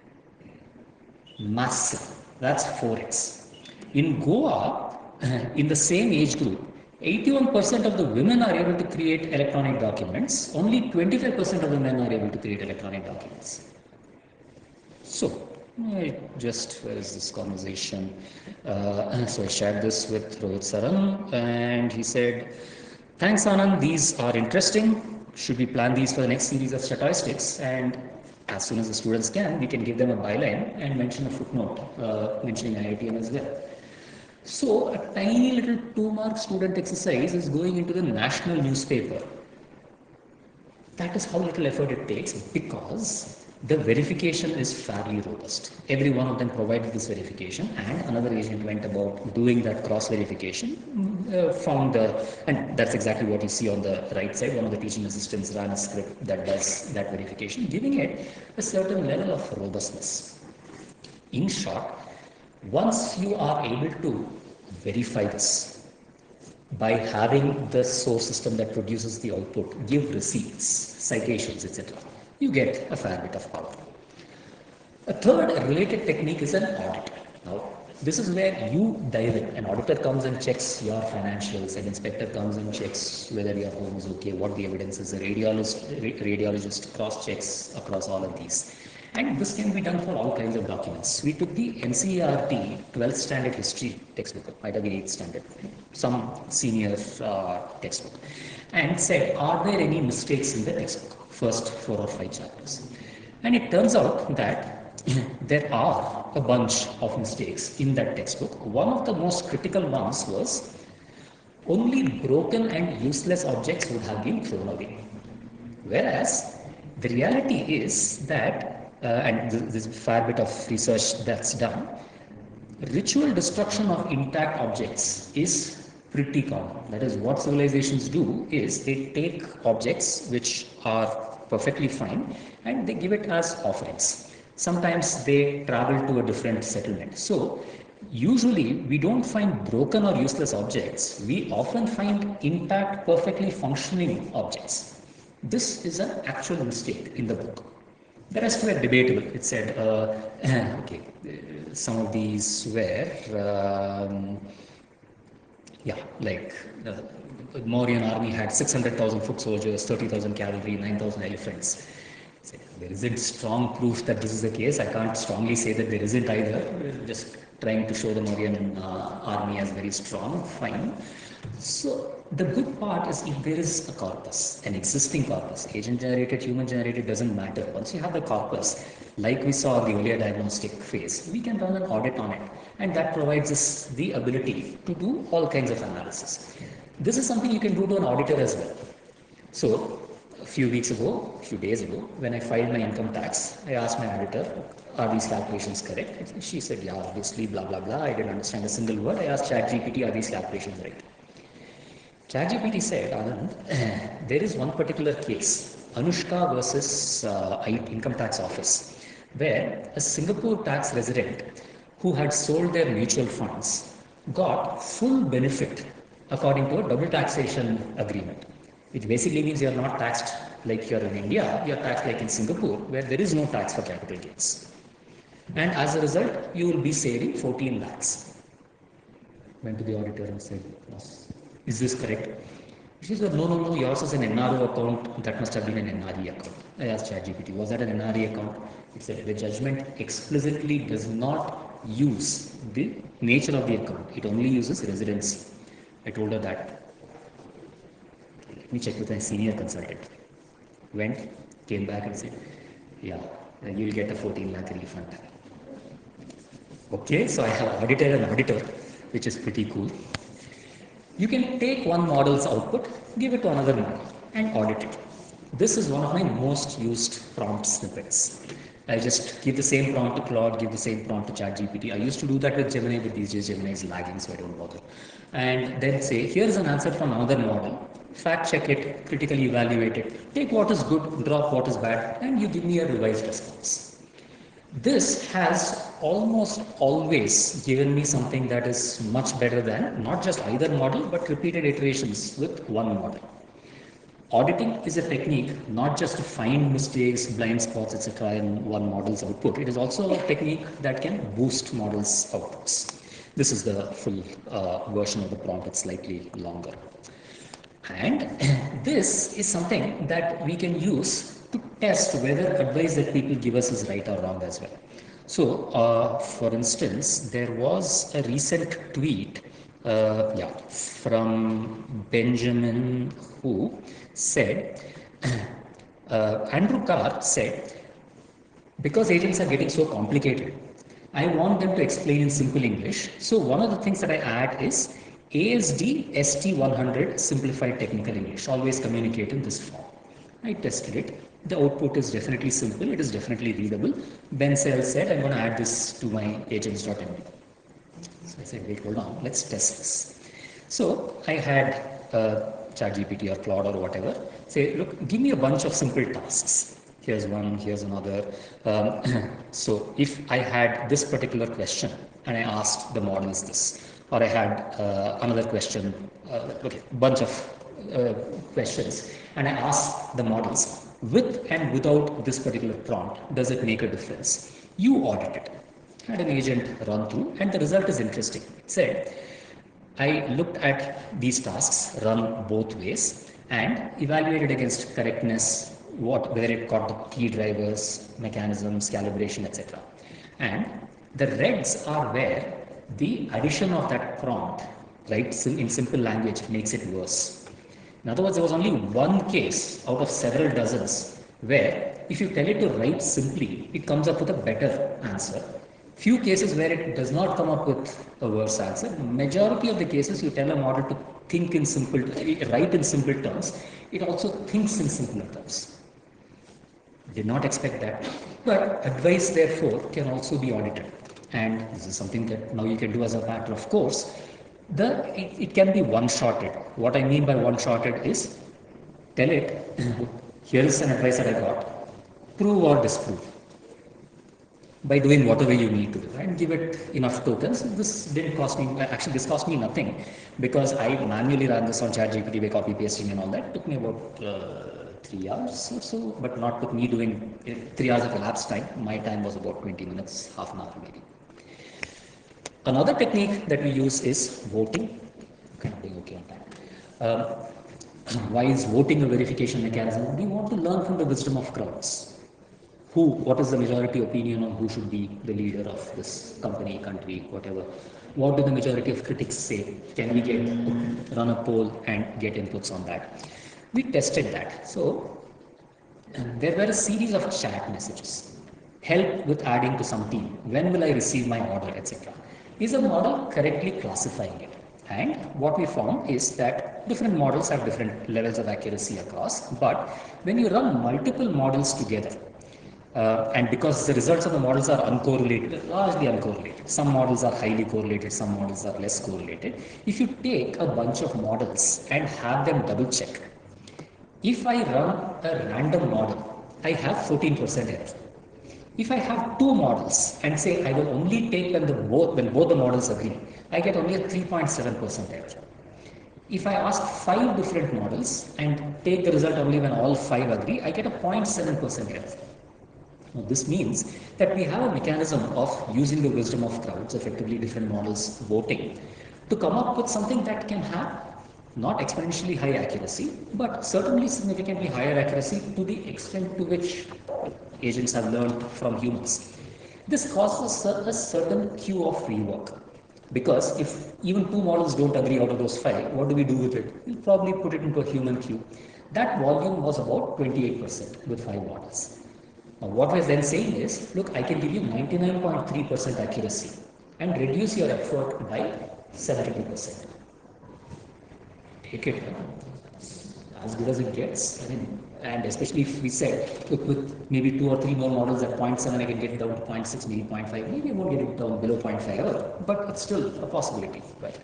Massive. That's 4x. In Goa, in the same age group, 81% of the women are able to create electronic documents. Only 25% of the men are able to create electronic documents. So, where is this conversation? So I shared this with Rohit Saran, and he said, thanks Anand, these are interesting. Should we plan these for the next series of statistics? And as soon as the students can, we can give them a byline and mention a footnote mentioning IITM as well. So a tiny little 2-mark student exercise is going into the national newspaper. That is how little effort it takes, because the verification is fairly robust. Every one of them provided this verification, and another agent went about doing that cross verification, and that's exactly what you see on the right side. One of the teaching assistants ran a script that does that verification, giving it a certain level of robustness. In short, once you are able to verify this by having the source system that produces the output give receipts, citations, etc., you get a fair bit of power. A third related technique is an audit. Now, this is where you dive in. An auditor comes and checks your financials, an inspector comes and checks whether your home is okay, what the evidence is, a radiologist cross-checks across all of these. And this can be done for all kinds of documents. We took the NCERT 12th standard history textbook, might have been 8th standard, some senior textbook, and said, are there any mistakes in the textbook? First 4 or 5 chapters. And it turns out that there are a bunch of mistakes in that textbook. One of the most critical ones was only broken and useless objects would have been thrown away. Whereas the reality is that and there's a fair bit of research that's done, ritual destruction of intact objects is pretty common. That is, what civilizations do is they take objects which are perfectly fine and they give it as offerings. Sometimes they travel to a different settlement. So Usually, we don't find broken or useless objects. We often find intact, perfectly functioning objects. This is an actual mistake in the book. The rest were debatable. It said, okay, some of these were, yeah, like the Mauryan army had 600,000 foot soldiers, 30,000 cavalry, 9,000 elephants. There isn't strong proof that this is the case. I can't strongly say that there isn't either. We're just trying to show the Mauryan army as very strong. Fine. So the good part is if there is a corpus, an existing corpus, agent generated, human generated, doesn't matter. Once you have the corpus, like we saw in the earlier diagnostic phase, we can run an audit on it. And that provides us the ability to do all kinds of analysis. This is something you can do to an auditor as well. So a few weeks ago, a few days ago, when I filed my income tax, I asked my auditor, are these calculations correct? She said, yeah, obviously, blah, blah, blah. I didn't understand a single word. I asked ChatGPT, are these calculations right? ChatGPT said, Anand, there is one particular case, Anushka versus Income Tax Office, where a Singapore tax resident who had sold their mutual funds got full benefit according to a double taxation agreement, which basically means you are not taxed like you are in India, you are taxed like in Singapore, where there is no tax for capital gains. And as a result, you will be saving 14 lakhs. Went to the auditor and said, is this correct? She said, no, yours is an NRO account, that must have been an NRE account. I asked ChatGPT, was that an NRE account? It said, the judgment explicitly does not use the nature of the account, it only uses residency. I told her that. Let me check with my senior consultant. Went, came back and said, yeah, you'll get a 14 lakh refund. Okay, so I have audited an auditor, which is pretty cool. You can take one model's output, give it to another model, and audit it. This is one of my most used prompt snippets. I just give the same prompt to Claude, give the same prompt to ChatGPT. I used to do that with Gemini, but these days Gemini is lagging, so I don't bother. And then say, here's an answer from another model. Fact check it, critically evaluate it, take what is good, drop what is bad, and you give me a revised response. This has almost always given me something that is much better than not just either model, but repeated iterations with one model. Auditing is a technique not just to find mistakes, blind spots, etc. in one model's output. It is also a technique that can boost models' outputs. This is the full version of the prompt. It's slightly longer. And this is something that we can use to test whether advice that people give us is right or wrong as well. So, for instance, there was a recent tweet from Benjamin who said, Andrew Carr said, because agents are getting so complicated, I want them to explain in simple English. So one of the things that I add is ASD ST100 simplified technical English. Always communicate in this form. I tested it. The output is definitely simple. It is definitely readable. Ben Sell said, I'm going to add this to my agents.md. So I said, wait, hold on. Let's test this. So I had ChatGPT or Claude or whatever say, look, give me a bunch of simple tasks. Here's one, here's another. So if I had this particular question and I asked the models this, or I had another question, bunch of questions, and I asked the models, with and without this particular prompt, does it make a difference? You audit it. Had an agent run through, and the result is interesting. It said, I looked at these tasks run both ways and evaluated against correctness, whether it got the key drivers, mechanisms, calibration, etc. And the reds are where the addition of that prompt, right, in simple language makes it worse. In other words, there was only one case out of several dozens where if you tell it to write simply, it comes up with a better answer. Few cases where it does not come up with a worse answer. Majority of the cases you tell a model to think in simple, write in simple terms, it also thinks in simpler terms. Did not expect that. But advice, therefore, can also be audited. And this is something that now you can do as a matter of course. It can be one-shotted. What I mean by one-shotted is, tell it, here is an advice that I got, prove or disprove. by doing whatever you need to do and give it enough tokens. This didn't cost me, actually this cost me nothing because I manually ran this on ChatGPT by copy pasting and all that. It took me about 3 hours or so, but not with me doing 3 hours of elapsed time. My time was about 20 minutes, half an hour maybe. Another technique that we use is voting. Kind of doing okay on time. Why is voting a verification mechanism? We want to learn from the wisdom of crowds. What is the majority opinion on who should be the leader of this company, country, whatever? What do the majority of critics say? Can we run a poll and get inputs on that? We tested that. So there were a series of chat messages. Help with adding to some team. When will I receive my order, etc. Is a model correctly classifying it? And what we found is that different models have different levels of accuracy across. But when you run multiple models together, and because the results of the models are uncorrelated, largely uncorrelated. Some models are highly correlated, some models are less correlated. If you take a bunch of models and have them double check, if I run a random model, I have 14% error. If I have two models and say I will only take when both the models agree, I get only a 3.7% error. If I ask 5 different models and take the result only when all 5 agree, I get a 0.7% error. Now, this means that we have a mechanism of using the wisdom of crowds, effectively different models voting, to come up with something that can have not exponentially high accuracy, but certainly significantly higher accuracy to the extent to which agents have learned from humans. This causes a certain queue of rework. Because if even 2 models don't agree out of those 5, what do we do with it? We'll probably put it into a human queue. That volume was about 28% with 5 models. Now, what we're then saying is, look, I can give you 99.3% accuracy and reduce your effort by 72%. Take it, as good as it gets. I mean, and especially if we said, look, with maybe 2 or 3 more models at 0.7, I can get it down to 0.6, maybe 0.5, maybe I won't get it down below 0.5 ever, but it's still a possibility, right?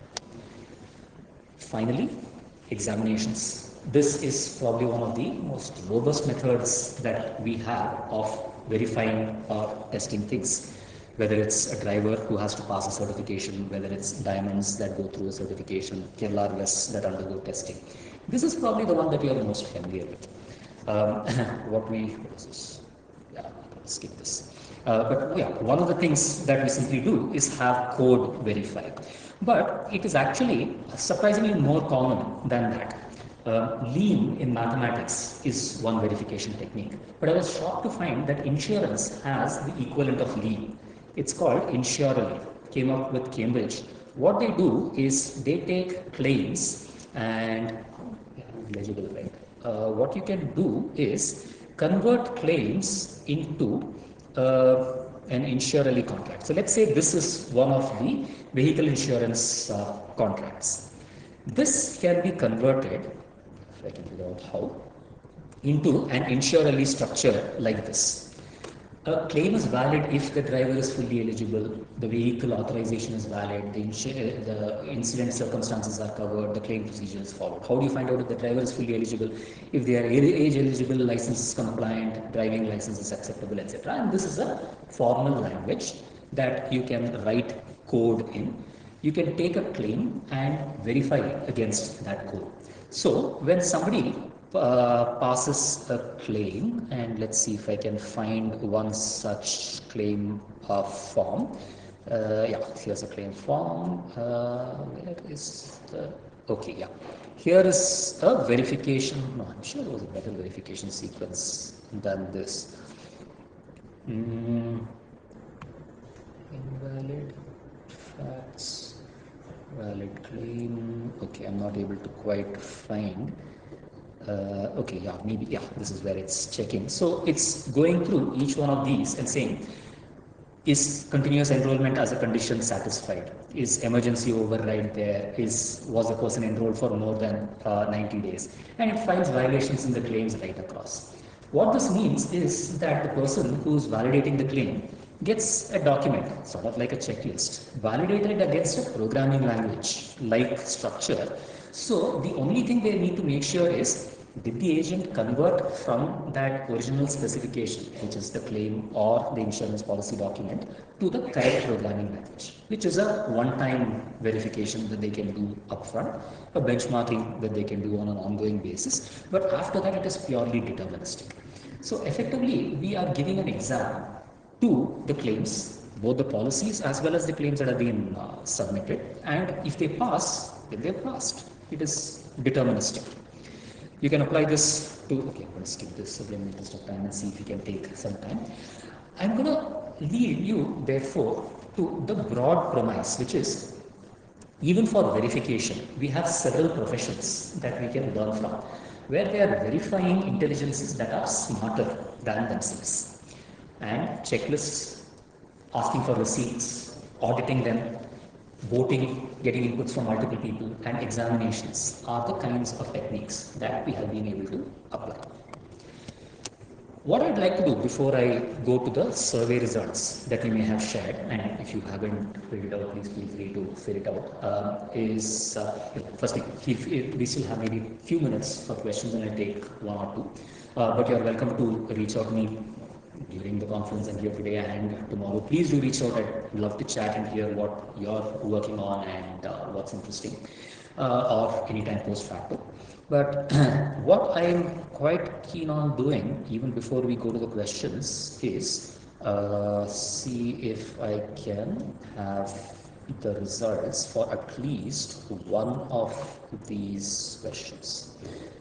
Finally, examinations. This is probably one of the most robust methods that we have of verifying or testing things. Whether it's a driver who has to pass a certification, whether it's diamonds that go through a certification, Kevlar vests that undergo testing. This is probably the one that we are most familiar with. What is this? Yeah, skip this. But yeah, one of the things that we simply do is have code verified. But it is actually surprisingly more common than that. Lean in mathematics is one verification technique. But I was shocked to find that insurance has the equivalent of lean. It's called Insurally. Came up with Cambridge. What they do is they take claims and legible, right? What you can do is convert claims into an Insurally contract. So let's say this is one of the vehicle insurance contracts. This can be converted, if I can figure out how, into an Insurally structure like this. A claim is valid if the driver is fully eligible, the vehicle authorization is valid, the incident circumstances are covered, the claim procedure is followed. How do you find out if the driver is fully eligible? If they are age eligible, license is compliant, driving license is acceptable, etc. And this is a formal language that you can write code in. You can take a claim and verify it against that code. So when somebody passes a claim, and let's see if I can find one such claim form. Yeah, here's a claim form. Where is the, okay, yeah. Here is a verification. No, I'm sure there was a better verification sequence than this. Invalid facts, valid claim. Okay, I'm not able to quite find. Okay, yeah, maybe, yeah, this is where it's checking. So it's going through each one of these and saying, is continuous enrollment as a condition satisfied? Is emergency override there? Was the person enrolled for more than 90 days? And it finds violations in the claims right across. What this means is that the person who's validating the claim gets a document, sort of like a checklist, validated against a programming language like structure. So the only thing they need to make sure is Did the agent convert from that original specification, which is the claim or the insurance policy document, to the correct programming language, which is a one-time verification that they can do upfront, a benchmarking that they can do on an ongoing basis, but after that it is purely deterministic. So effectively, we are giving an exam to the claims, both the policies as well as the claims that have been submitted, and if they pass, then they have passed. It is deterministic. You can apply this to, okay, I'm going to skip this so in the interest of time and see if you can take some time. I'm going to lead you, therefore, to the broad premise, which is, even for verification, we have several professions that we can learn from, where they are verifying intelligences that are smarter than themselves. And checklists, asking for receipts, auditing them, voting, getting inputs from multiple people, and examinations are the kinds of techniques that we have been able to apply. What I'd like to do before I go to the survey results that we may have shared, and if you haven't filled it out, please feel free to fill it out, is firstly, we still have maybe a few minutes for questions and I'll take one or two. But you're welcome to reach out to me during the conference and here today and tomorrow. Please do reach out. I'd love to chat and hear what you're working on and what's interesting, or anytime post facto. But what I'm quite keen on doing, even before we go to the questions, is see if I can have the results for at least one of these questions.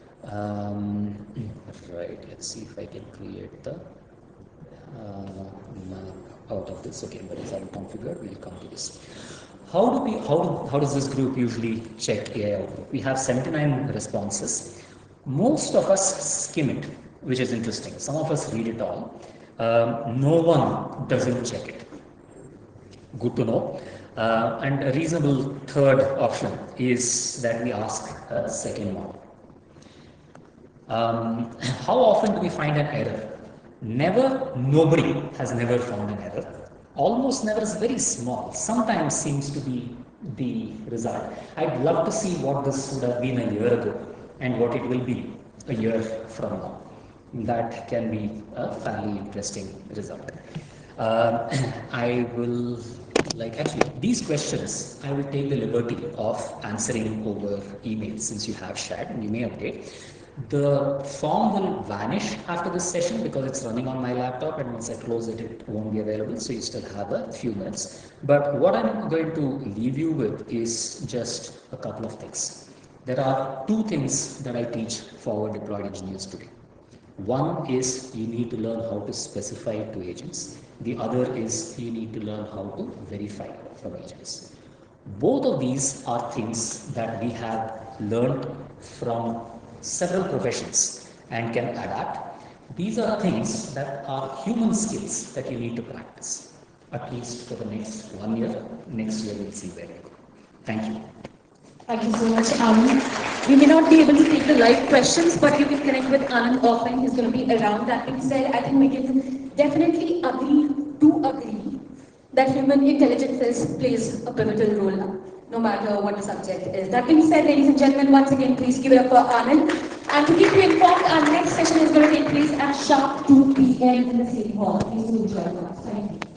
Right, let's see if I can create the map out of this. Okay, but is that configured? We'll come to this. How does this group usually check AI output? We have 79 responses. Most of us skim it, which is interesting. Some of us read it all. No one doesn't check it. Good to know. And a reasonable third option is that we ask a second one. How often do we find an error? Never. Nobody has never found an error. Almost never is very small. Sometimes seems to be the result. I'd love to see what this would have been a year ago and what it will be a year from now. That can be a fairly interesting result. I will, actually, these questions, I will take the liberty of answering over email since you have shared and you may update. The form will vanish after this session because it's running on my laptop, and once I close it, it won't be available, so you still have a few minutes. But what I'm going to leave you with is just a couple of things. There are two things that I teach forward deployed engineers today. One is you need to learn how to specify to agents. The other is you need to learn how to verify from agents. Both of these are things that we have learned from several professions and can adapt. These are things that are human skills that you need to practice, at least for the next 1 year. Next year we'll see where we go. Thank you. Thank you so much, Anand. We may not be able to take the live questions, but you can connect with Anand offline. He's going to be around. That being said, I think we can definitely agree that human intelligence plays a pivotal role, no matter what the subject is. That being said, ladies and gentlemen, once again, please give it up for Anand. And to keep you informed, our next session is going to take place at sharp 2 p.m. in the City Hall. Please do join us. Thank you.